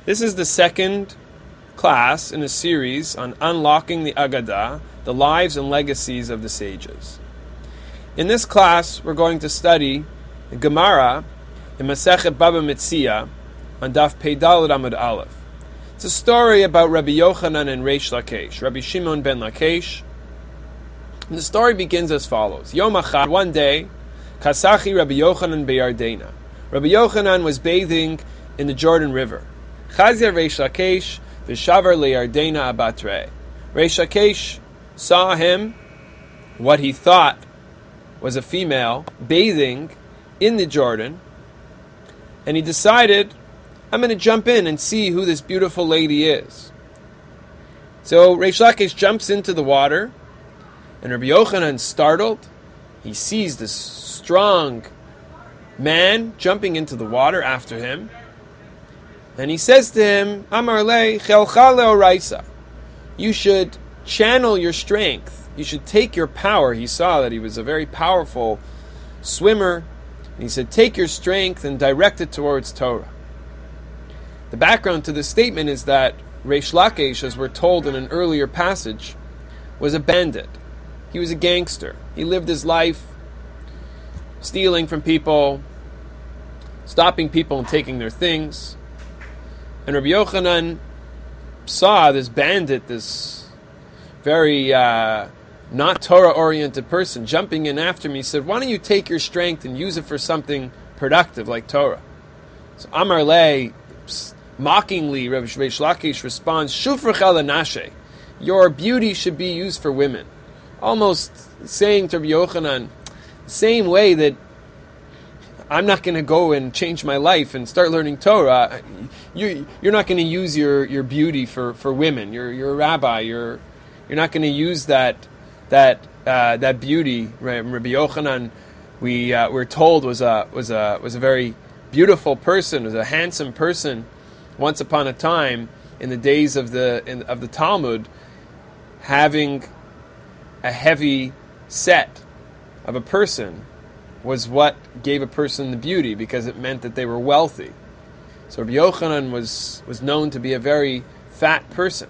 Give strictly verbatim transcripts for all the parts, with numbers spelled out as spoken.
This is the second class in a series on unlocking the Agadah, the lives and legacies of the sages. In this class, we're going to study the Gemara in Masechet Baba Metzia on Daf Pei Daled Amud Aleph. It's a story about Rabbi Yochanan and Reish Lakish, Rabbi Shimon ben Lakish. And the story begins as follows. Yom Achad, one day, Kasachi Rabbi Yochanan beyardena. Rabbi Yochanan was bathing in the Jordan River. Chazia Reish Lakish v'shavar leyardena abatre. Reish Lakish saw him, what he thought was a female, bathing in the Jordan, and he decided, I'm going to jump in and see who this beautiful lady is. So Reish Lakish jumps into the water, and Rabbi Yochanan, startled, he sees this strong man jumping into the water after him, and he says to him, Amar le chelcha leoraisa, you should channel your strength, you should take your power. He saw that he was a very powerful swimmer, and he said, take your strength and direct it towards Torah. The background to this statement is that Reish Lakish, as we're told in an earlier passage, was a bandit. He was a gangster. He lived his life stealing from people, stopping people and taking their things. And Rabbi Yochanan saw this bandit, this very uh, not Torah-oriented person, jumping in after me. He said, why don't you take your strength and use it for something productive like Torah? So Amar Le, mockingly, Rabbi Reish Lakish responds, Shufrecha lenashe, your beauty should be used for women. Almost saying to Rabbi Yochanan, same way that I'm not going to go and change my life and start learning Torah, you, you're not going to use your, your beauty for, for women. You're, you're a rabbi. You're you're not going to use that that uh, that beauty. Right? Rabbi Yochanan, we uh, we're told was a was a was a very beautiful person, was a handsome person. Once upon a time, in the days of the in, of the Talmud, having a heavy set of a person was what gave a person the beauty, because it meant that they were wealthy. So Rabbi Yochanan was, was known to be a very fat person.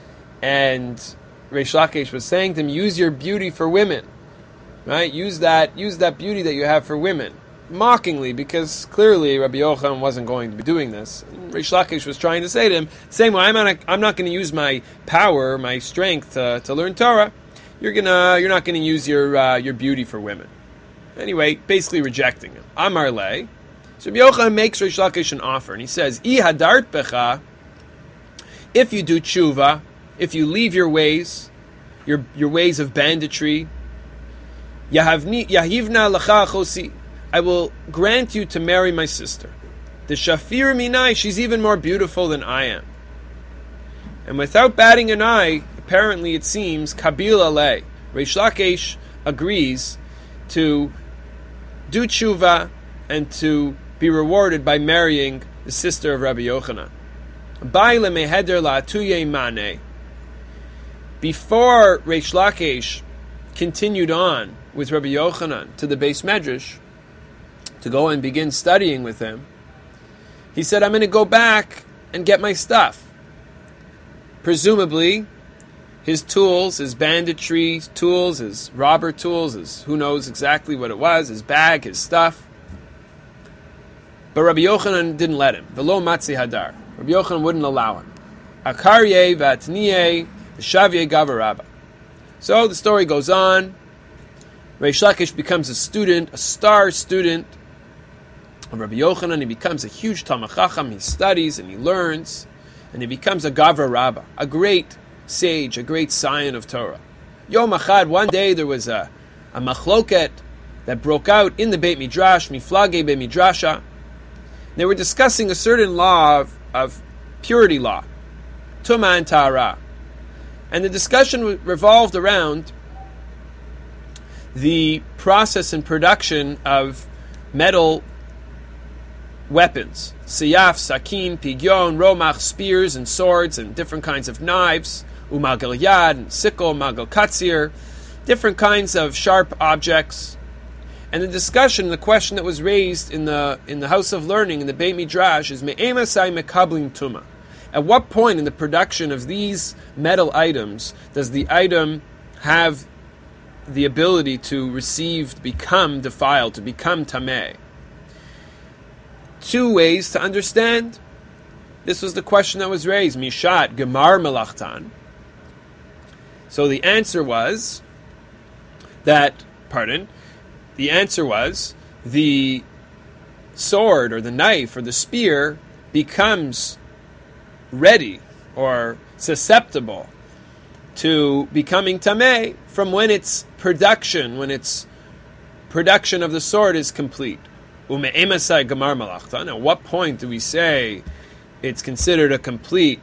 And Reish Lakish was saying to him, use your beauty for women. Right? Use that use that beauty that you have for women. Mockingly, because clearly Rabbi Yochanan wasn't going to be doing this. And Reish Lakish was trying to say to him, same way, I'm not, I'm not going to use my power, my strength to, to learn Torah. You're gonna, you're not going to use your uh, your beauty for women. Anyway, basically rejecting him. Amar le. So Rabbi Yochanan makes Reish Lakish an offer, and he says, I hadart becha, if you do tshuva, if you leave your ways, your your ways of banditry, yahivna lacha chosi, I will grant you to marry my sister. The shafir minai, she's even more beautiful than I am. And without batting an eye, apparently it seems, Kabil alei, Reish Lakish agrees to do tshuva and to be rewarded by marrying the sister of Rabbi Yochanan. Before Reish Lakish continued on with Rabbi Yochanan to the Beis Medrash to go and begin studying with him, he said, I'm going to go back and get my stuff. Presumably, his tools, his banditry tools, his robber tools, his who knows exactly what it was, his bag, his stuff. But Rabbi Yochanan didn't let him. V'lo matzi hadar. Rabbi Yochanan wouldn't allow him. Akarye v'atniye v'shavye gavaraba. So the story goes on. Reish Lakish becomes a student, a star student of Rabbi Yochanan. He becomes a huge Talmid Chacham. He studies and he learns. And he becomes a Gavra Rabbah, a great sage, a great scion of Torah. Yom Achad, one day there was a, a machloket that broke out in the Beit Midrash, Miflage Beit Midrasha. They were discussing a certain law of, of purity law, Tumah and Ta'ara. And the discussion revolved around the process and production of metal weapons. Siyaf, Sakin, Pigyon, Romach, spears and swords and different kinds of knives, Umagal Yad, and Sickle, Magal Katsir, different kinds of sharp objects. And the discussion, the question that was raised in the in the House of Learning, in the Beit Midrash, is Me'emasai Mekabling Tuma. At what point in the production of these metal items does the item have the ability to receive, to become defiled, to become tameh? Two ways to understand. This was the question that was raised. Mishat gemar melachtan. So the answer was that, pardon, the answer was the sword or the knife or the spear becomes ready or susceptible to becoming tameh from when its production, when its production of the sword is complete. Ume'emasai gemar melachtan. At what point do we say it's considered a complete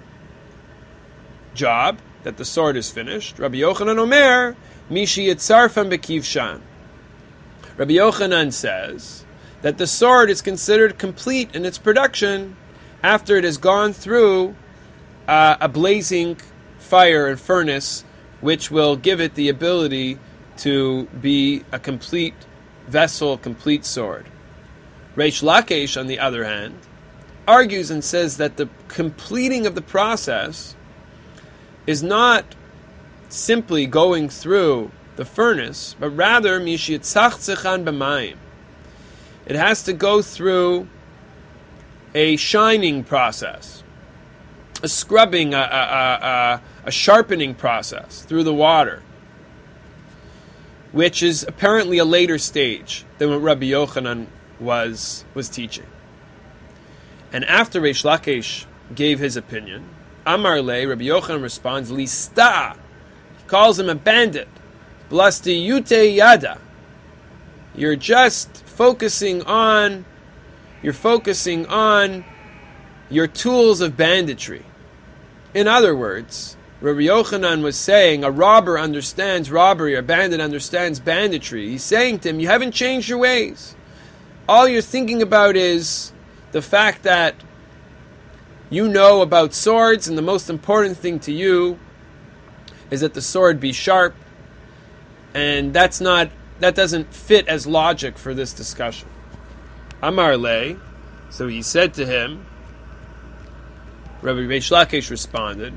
job, that the sword is finished? Rabbi Yochanan Omer, Mishi Yitzarfan Bekivshan. Rabbi Yochanan says that the sword is considered complete in its production after it has gone through uh, a blazing fire and furnace, which will give it the ability to be a complete vessel, complete sword. Reish Lakish, on the other hand, argues and says that the completing of the process is not simply going through the furnace, but rather mishitzachtzechan b'mayim. It has to go through a shining process, a scrubbing, a, a, a, a sharpening process through the water, which is apparently a later stage than what Rabbi Yochanan was was teaching. And after Reish Lakish gave his opinion, Amar Le, Rabbi Yochanan responds, Lista. He calls him a bandit. Blasti yute yada. You're just focusing on, you're focusing on your tools of banditry. In other words, Rabbi Yochanan was saying a robber understands robbery, a bandit understands banditry. He's saying to him, you haven't changed your ways. All you're thinking about is the fact that you know about swords, and the most important thing to you is that the sword be sharp, and that's not that doesn't fit as logic for this discussion. Amar Le, so he said to him, Rabbi Reish Lakish responded,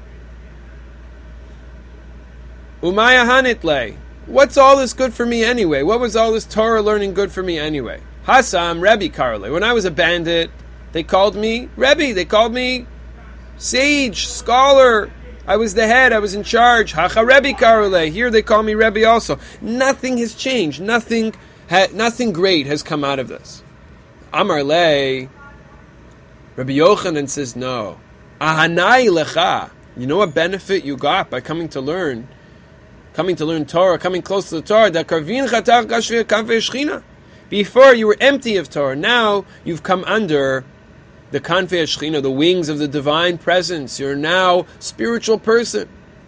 Umaya Hanit Le, what's all this good for me anyway? What was all this Torah learning good for me anyway? Hasam Rebbe Karle. When I was a bandit, they called me Rebbe. They called me sage, scholar. I was the head. I was in charge. Hacha Rebbe Karle. Here they call me Rebbe also. Nothing has changed. Nothing, ha, nothing great has come out of this. Amar Le, Rabbi Yochanan says no. Ahanai lecha. You know what benefit you got by coming to learn, coming to learn Torah, coming close to the Torah. Da karvin chatach gashvei kanfei shchina. Before you were empty of Torah. Now you've come under the Kanfei Shechina, the wings of the divine presence. You're now spiritual person.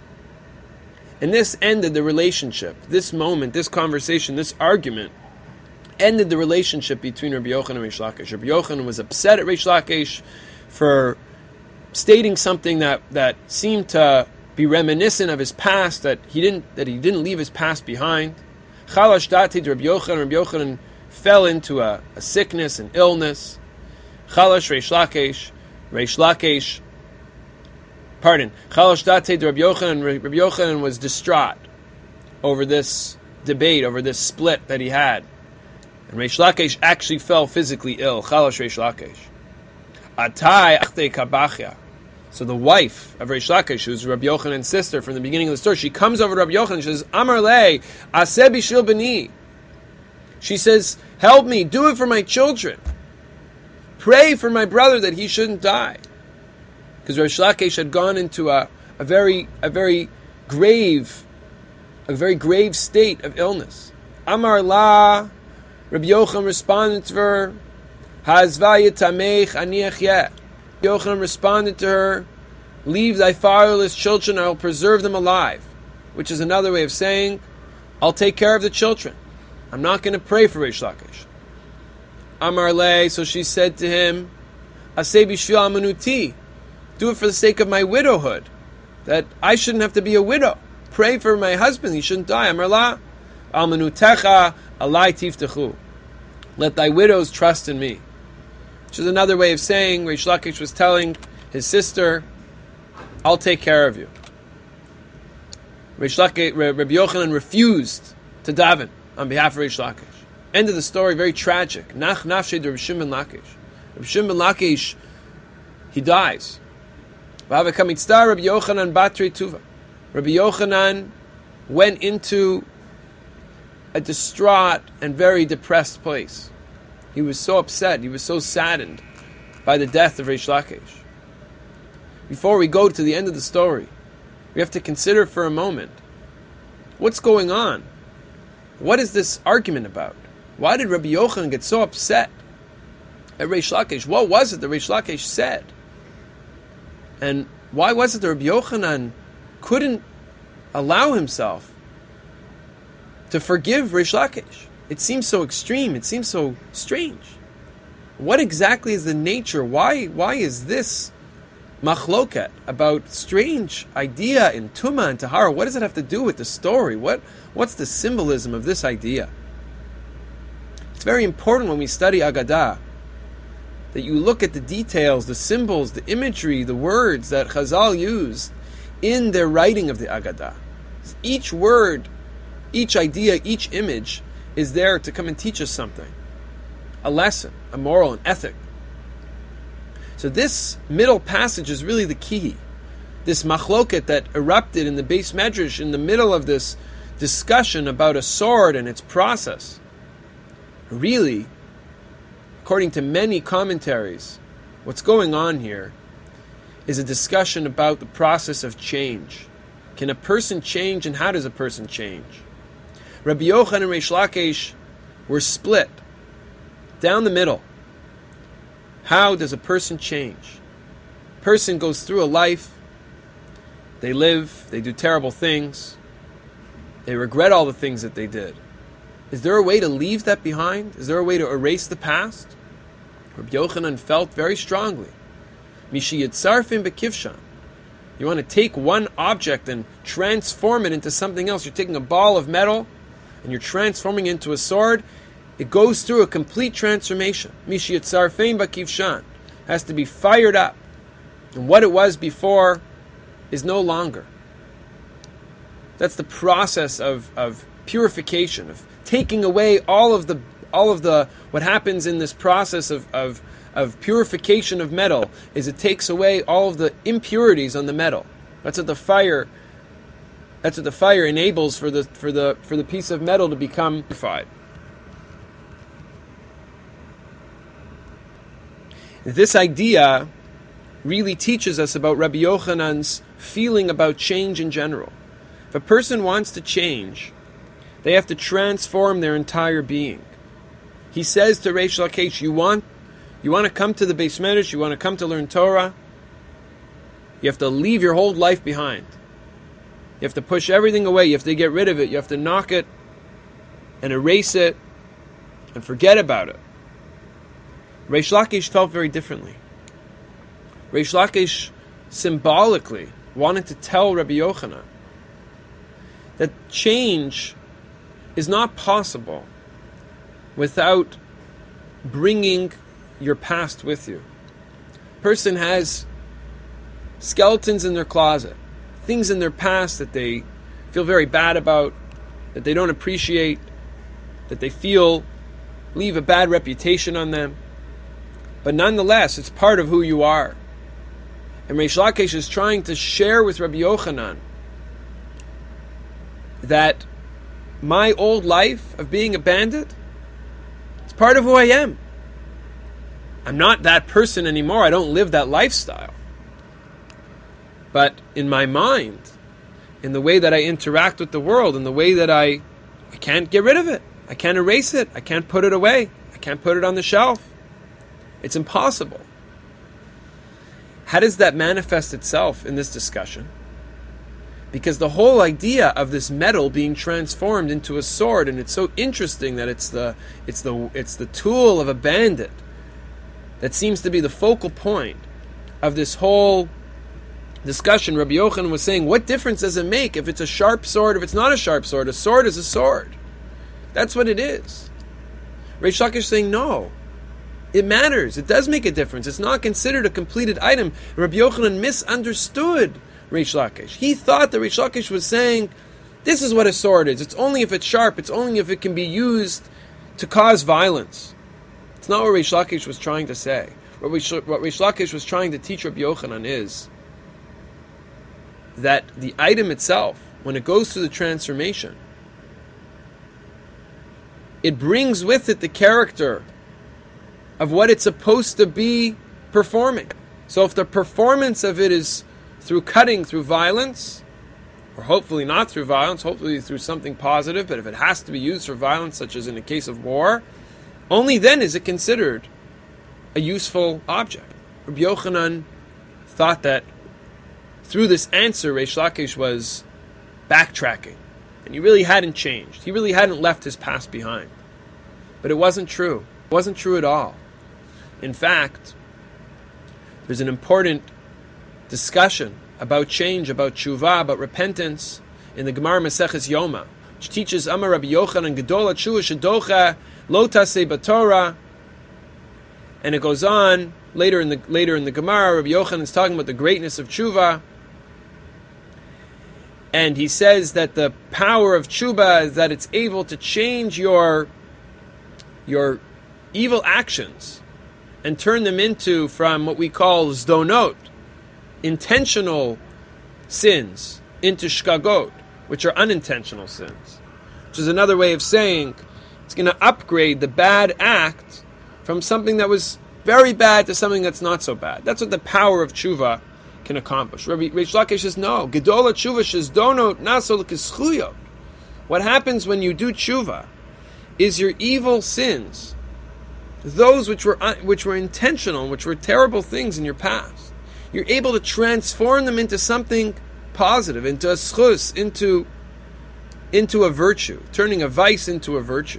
And this ended the relationship. This moment, this conversation, this argument ended the relationship between Rabbi Yochanan and Reish Lakish. Rabbi Yochanan was upset at Reish Lakish for stating something that, that seemed to be reminiscent of his past, that he didn't that he didn't leave his past behind. Chalash dati to Rabbi Yochanan. Rabbi Yochanan fell into a, a sickness and illness. Chalash Reish Lakish, Reish Lakish, pardon, Chalash Date Rabbi Yochanan, Rabbi Yochanan was distraught over this debate, over this split that he had. And Reish Lakish actually fell physically ill. Chalash Reish Lakish. Atai Achte Kabachya. So the wife of Reish Lakish, who's Rabbi Yochanan's sister from the beginning of the story, she comes over to Rabbi Yochanan and she says, Amar Le, Aseh bishil bani. She says, help me, do it for my children. Pray for my brother that he shouldn't die. Because Reish Lakish had gone into a, a very a very grave, a very grave state of illness. Amar La, Rabbi Yochanan responded to her, Hazva yitamech ani achyeh. Yochanan responded to her, leave thy fatherless children, I will preserve them alive. Which is another way of saying, I'll take care of the children. I'm not going to pray for Reish Lakish. Amar Le, so she said to him, Aseh bishvil amanuti, do it for the sake of my widowhood, that I shouldn't have to be a widow. Pray for my husband, he shouldn't die. Amar La, almanutecha alai tiftechu, let thy widows trust in me. Which is another way of saying, Reish Lakish was telling his sister, I'll take care of you. Reish Lakish, Rabbi Yochanan refused to daven on behalf of Reish Lakish. End of the story, very tragic. Nach nafshei de Rabbi Shimon ben Lakish. Rabbi Shimon ben Lakish, he dies. Rabbi Yochanan Batre Tuva. Rabbi Yochanan went into a distraught and very depressed place. He was so upset, he was so saddened by the death of Reish Lakish. Before we go to the end of the story, we have to consider for a moment, what's going on? What is this argument about? Why did Rabbi Yochanan get so upset at Reish Lakish? What was it that Reish Lakish said? And why was it that Rabbi Yochanan couldn't allow himself to forgive Reish Lakish? It seems so extreme. It seems so strange. What exactly is the nature? Why, why is this machloket about strange idea in Tumah and Tahara? What does it have to do with the story? What, what's the symbolism of this idea? It's very important when we study Agadah that you look at the details, the symbols, the imagery, the words that Chazal used in their writing of the Agadah. Each word, each idea, each image is there to come and teach us something. A lesson, a moral, an ethic. So this middle passage is really the key. This machloket that erupted in the Beis Medrash in the middle of this discussion about a sword and its process. Really, according to many commentaries, what's going on here is a discussion about the process of change. Can a person change, and how does a person change? Rabbi Yochanan and Reish Lakish were split down the middle. How does a person change? A person goes through a life, they live, they do terrible things, they regret all the things that they did. Is there a way to leave that behind? Is there a way to erase the past? Rabbi Yochanan felt very strongly. Mishi yitzarfim bekivshan. You want to take one object and transform it into something else. You're taking a ball of metal and you're transforming it into a sword. It goes through a complete transformation. Mishi yitzarfim bekivshan. Has to be fired up. And what it was before is no longer. That's the process of, of purification, of taking away all of the all of the what happens in this process of, of of purification of metal is it takes away all of the impurities on the metal. That's what the fire that's what the fire enables for the for the for the piece of metal to become purified. This idea really teaches us about Rabbi Yochanan's feeling about change in general. If a person wants to change, they have to transform their entire being. He says to Reish Lakish, you want, you want to come to the Beis Medrash, you want to come to learn Torah, you have to leave your whole life behind. You have to push everything away, you have to get rid of it, you have to knock it and erase it and forget about it. Reish Lakish felt very differently. Reish Lakish symbolically wanted to tell Rabbi Yochanan that change is not possible without bringing your past with you. A person has skeletons in their closet, things in their past that they feel very bad about, that they don't appreciate, that they feel leave a bad reputation on them. But nonetheless, it's part of who you are. And Reish Lakish is trying to share with Rabbi Yochanan that my old life of being a bandit, it's part of who I am. I'm not that person anymore. I don't live that lifestyle. But in my mind, in the way that I interact with the world, in the way that I, I can't get rid of it. I can't erase it. I can't put it away. I can't put it on the shelf. It's impossible. How does that manifest itself in this discussion? Because the whole idea of this metal being transformed into a sword, and it's so interesting that it's the it's the it's the tool of a bandit that seems to be the focal point of this whole discussion. Rabbi Yochanan was saying, what difference does it make if it's a sharp sword, if it's not a sharp sword? A sword is a sword. That's what it is. Reish Lakish is saying, no. It matters. It does make a difference. It's not considered a completed item. Rabbi Yochanan misunderstood Reish Lakish. He thought that Reish Lakish was saying, this is what a sword is. It's only if it's sharp. It's only if it can be used to cause violence. It's not what Reish Lakish was trying to say. What Reish Lakish was trying to teach Rabbi Yochanan is that the item itself, when it goes through the transformation, it brings with it the character of what it's supposed to be performing. So if the performance of it is through cutting, through violence, or hopefully not through violence, hopefully through something positive, but if it has to be used for violence, such as in a case of war, only then is it considered a useful object. Rabbi Yochanan thought that through this answer, Reish Lakish was backtracking, and he really hadn't changed. He really hadn't left his past behind. But it wasn't true. It wasn't true at all. In fact, there's an important discussion about change, about tshuva, about repentance in the Gemara Maseches Yoma, which teaches Amar Rabbi Yochanan Gedol HaTshuva Shedocha Lo Taseh B'Torah, and it goes on later in the later in the Gemara. Rabbi Yochanan is talking about the greatness of tshuva, and he says that the power of tshuva is that it's able to change your your evil actions and turn them into, from what we call zdonot, intentional sins, into shkagot, which are unintentional sins. Which is another way of saying it's going to upgrade the bad act from something that was very bad to something that's not so bad. That's what the power of tshuva can accomplish. Rabbi Reish Lakish says, no. Gedola tshuva shezdonot nasol k'schuyot. What happens when you do tshuva is your evil sins, those which were which were intentional, which were terrible things in your past, you're able to transform them into something positive, into a schus, into into a virtue, turning a vice into a virtue.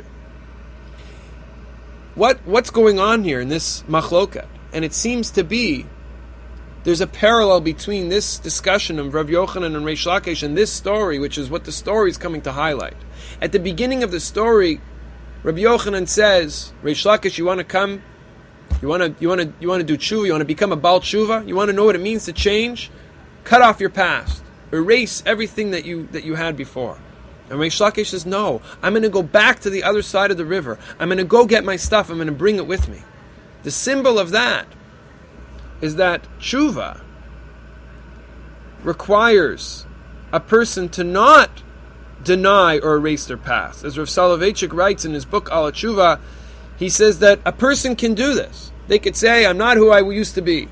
What what's going on here in this machloket? And it seems to be there's a parallel between this discussion of Rav Yochanan and Reish Lakish and this story, which is what the story is coming to highlight. At the beginning of the story, Rabbi Yochanan says, Reish Lakish, you want to come? You want to you want to you want to do tshuva? You want to become a Baal tshuva? You want to know what it means to change? Cut off your past, erase everything that you that you had before. And Reish Lakish says, no, I'm going to go back to the other side of the river. I'm going to go get my stuff. I'm going to bring it with me. The symbol of that is that tshuva requires a person to not deny or erase their past. As Rav Soloveitchik writes in his book Al Tshuva, he says that a person can do this. They could say, I'm not who I used to be.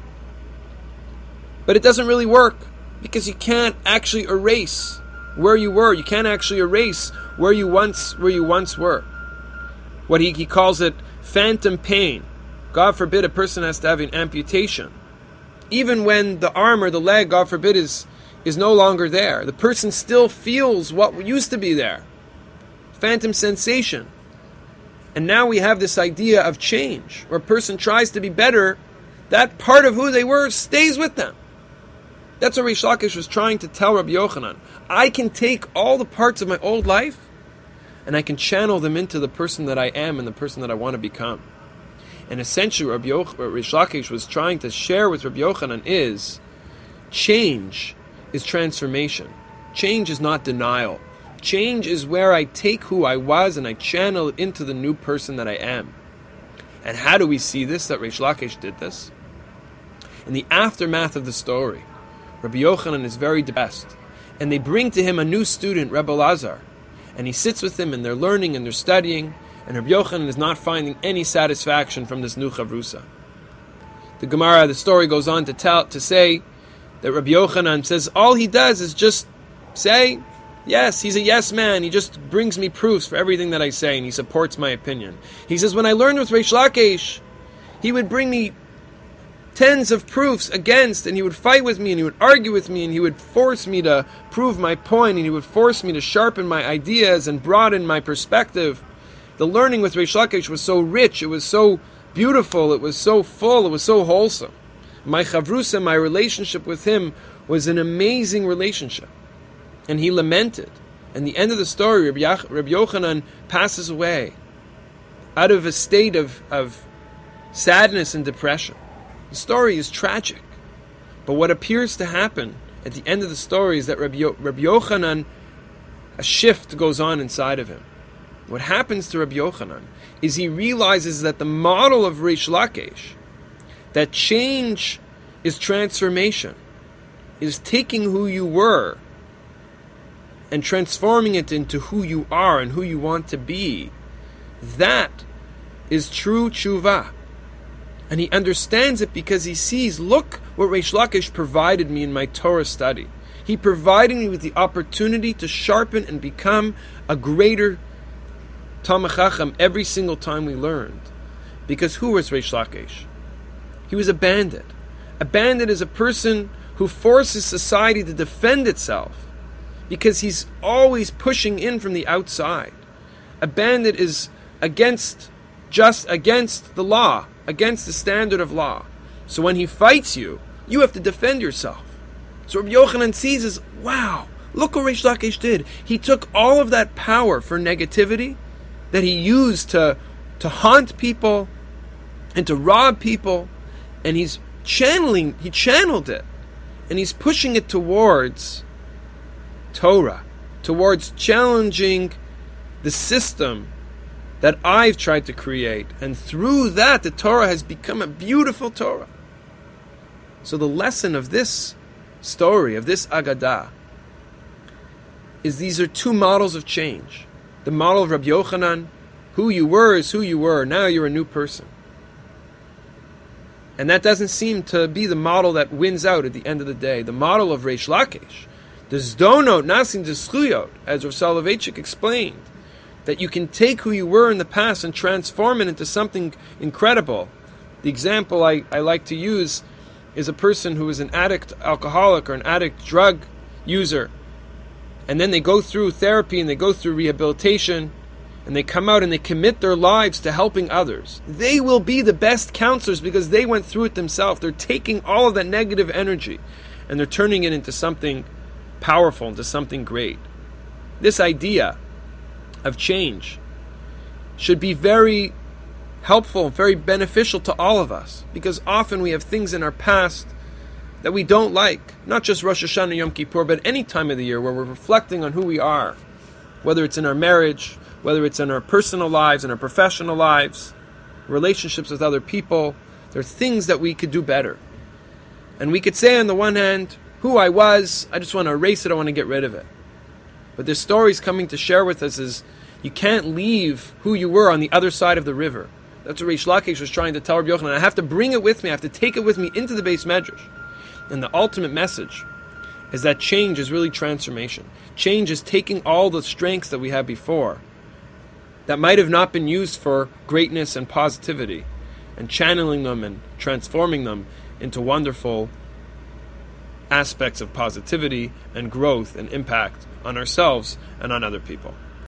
But it doesn't really work, because you can't actually erase where you were. You can't actually erase where you once where you once were. What he, he calls it phantom pain. God forbid a person has to have an amputation. Even when the arm or the leg, God forbid, is is no longer there, the person still feels what used to be there. Phantom sensation. And now we have this idea of change, where a person tries to be better, that part of who they were stays with them. That's what Reish Lakish was trying to tell Rabbi Yochanan. I can take all the parts of my old life, and I can channel them into the person that I am and the person that I want to become. And essentially Rabbi Yoch- what Reish Lakish was trying to share with Rabbi Yochanan is, change is transformation. Change is not denial. Change is where I take who I was and I channel it into the new person that I am. And how do we see this, that Reish Lakish did this? In the aftermath of the story, Rabbi Yochanan is very depressed, and they bring to him a new student, Rebbe Lazar, and he sits with him and they're learning and they're studying, and Rabbi Yochanan is not finding any satisfaction from this new chavrusa. The Gemara, the story goes on to tell to say that Rabbi Yochanan says all he does is just say, yes, he's a yes man. He just brings me proofs for everything that I say, and he supports my opinion. He says, when I learned with Reish Lakish, he would bring me tens of proofs against, and he would fight with me, and he would argue with me, and he would force me to prove my point, and he would force me to sharpen my ideas and broaden my perspective. The learning with Reish Lakish was so rich, it was so beautiful, it was so full, it was so wholesome. My chavrusa, my relationship with him, was an amazing relationship. And he lamented. And the end of the story, Rabbi, Yach- Rabbi Yochanan passes away out of a state of, of sadness and depression. The story is tragic. But what appears to happen at the end of the story is that Rabbi, Yo- Rabbi Yochanan, a shift goes on inside of him. What happens to Rabbi Yochanan is he realizes that the model of Reish Lakish, that change is transformation, is taking who you were and transforming it into who you are and who you want to be. That is true tshuva. And he understands it because he sees, look what Reish Lakish provided me in my Torah study. He provided me with the opportunity to sharpen and become a greater Talmid Chacham every single time we learned. Because who was Reish Lakish? He was a bandit. A bandit is a person who forces society to defend itself because he's always pushing in from the outside. A bandit is against, just against the law, against the standard of law. So when he fights you, you have to defend yourself. So Rabbi Yochanan sees as, wow, look what Reish Lakish did. He took all of that power for negativity that he used to, to haunt people and to rob people, and he's channeling, he channeled it, and he's pushing it towards Torah, towards challenging the system that I've tried to create. And through that, the Torah has become a beautiful Torah. So the lesson of this story, of this Agadah, is these are two models of change. The model of Rabbi Yochanan, who you were is who you were, now you're a new person. And that doesn't seem to be the model that wins out at the end of the day. The model of Reish Lakish, the Zdonot Nasim Deschuyot, as Rav Soloveitchik explained, that you can take who you were in the past and transform it into something incredible. The example I, I like to use is a person who is an addict alcoholic or an addict drug user, and then they go through therapy and they go through rehabilitation, and they come out and they commit their lives to helping others. They will be the best counselors because they went through it themselves. They're taking all of that negative energy and they're turning it into something powerful, into something great. This idea of change should be very helpful, very beneficial to all of us, because often we have things in our past that we don't like. Not just Rosh Hashanah, Yom Kippur, but any time of the year where we're reflecting on who we are, whether it's in our marriage, whether it's in our personal lives, in our professional lives, relationships with other people. There are things that we could do better. And we could say on the one hand, who I was, I just want to erase it, I want to get rid of it. But this story's coming to share with us is, you can't leave who you were on the other side of the river. That's what Reish Lakish was trying to tell Rabbi Yochanan. I have to bring it with me, I have to take it with me into the Beis Medrash. And the ultimate message is that change is really transformation. Change is taking all the strengths that we had before that might have not been used for greatness and positivity, and channeling them and transforming them into wonderful aspects of positivity and growth and impact on ourselves and on other people.